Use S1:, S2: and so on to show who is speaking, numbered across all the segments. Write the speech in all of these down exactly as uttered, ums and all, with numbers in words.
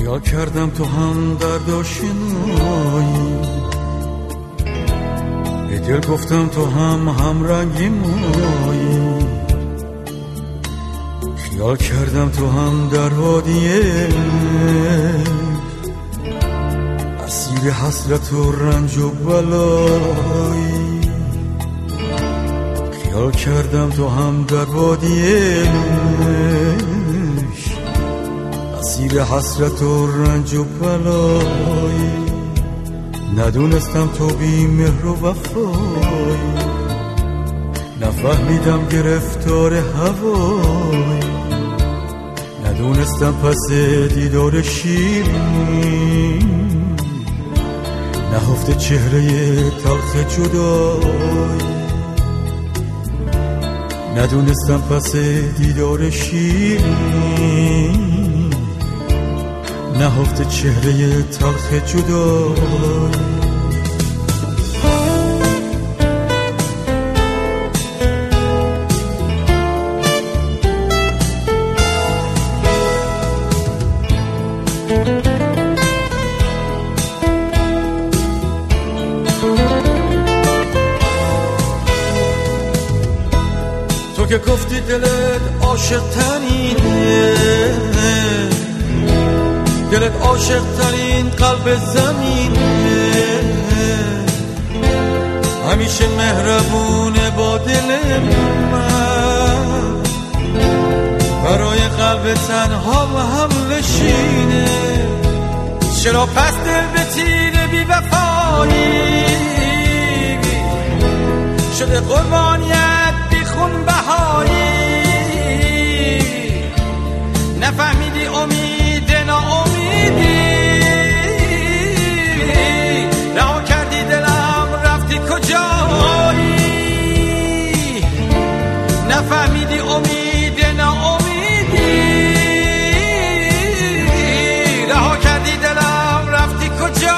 S1: خیال کردم تو هم درد آشنایی، به دل گفتم تو هم همرنگی مایی. خیال کردم تو هم در وادیه اسیر حسرت و رنج و بلایی. خیال کردم تو هم در وادیه اسیر حسرت و رنج و بلایی. ندونستم تو بی مهر و وفایی، نفهمیدم گرفتار هوایی. ندونستم پس دیدار شیرین نهفته چهره تلخ جدایی. ندونستم پس دیدار شیرین نهفته چهره تلخ جدایی. تو که گفتی دلت عاشق ترینه، دلت عاشق ترین قلب زمینه، همیشه مهربونه با دل من، برای قلب تنها و هم نشینه. چرا پس دل به تیر بی وفایی شده قربانیت بی خون بهایی؟ نفهمیدی امید ناامیدی، رها کردی دلم رفتی کجایی؟ نفهمیدی امید ناامیدی، رها کردی دلم رفتی کجایی؟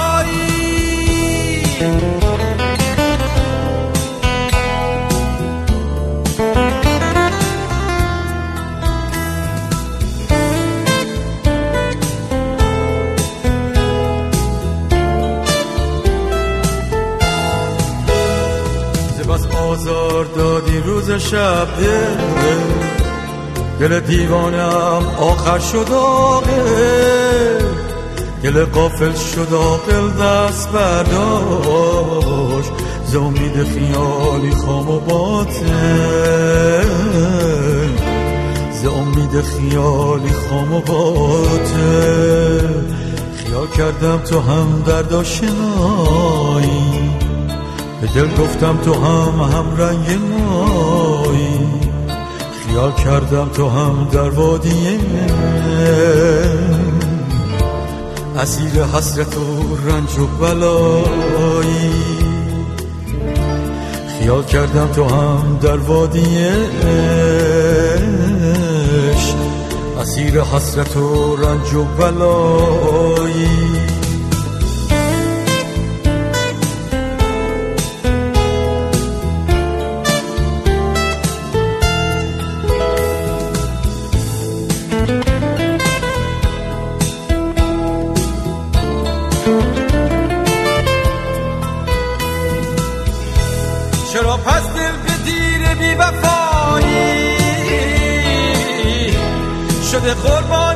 S1: بس آزار دادی روز شب دل، دل دیوانم آخر شد عاقل، دل غافل شد عاقل دست برداشت ز امید خیالی خام و باطل، ز امید خیالی خام و باطل. خیال کردم تو هم درد آشنایی، به دل گفتم تو هم هم رنگ مایی. خیال کردم تو هم در وادیه اسیر حسرت و رنج و بلایی. خیال کردم تو هم در وادیه اسیر حسرت و رنج و بلایی. چرا پس دل به دیر بی وفایی شده قربان